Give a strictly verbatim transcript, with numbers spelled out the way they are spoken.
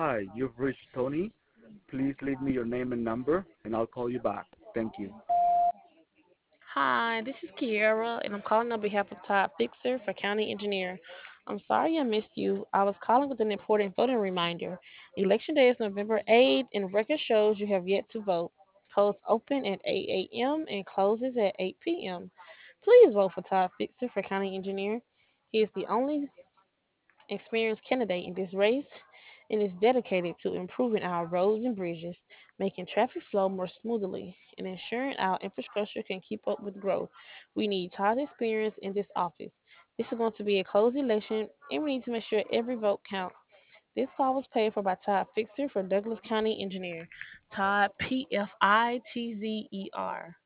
Hi, you've reached Tony. Please leave me your name and number, and I'll call you back. Thank you. Hi, this is Kiera, and I'm calling on behalf of Todd Fixer for County Engineer. I'm sorry I missed you. I was calling with an important voting reminder. Election day is November eighth, and record shows you have yet to vote. Polls open at eight a m and closes at eight p m. Please vote for Todd Fixer for County Engineer. He is the only experienced candidate in this race and is dedicated to improving our roads and bridges, making traffic flow more smoothly, and ensuring our infrastructure can keep up with growth. We need Todd's experience in this office. This is going to be a closed election, and we need to make sure every vote counts. This call was paid for by Todd Fixer for Douglas County Engineer. Todd P F I T Z E R.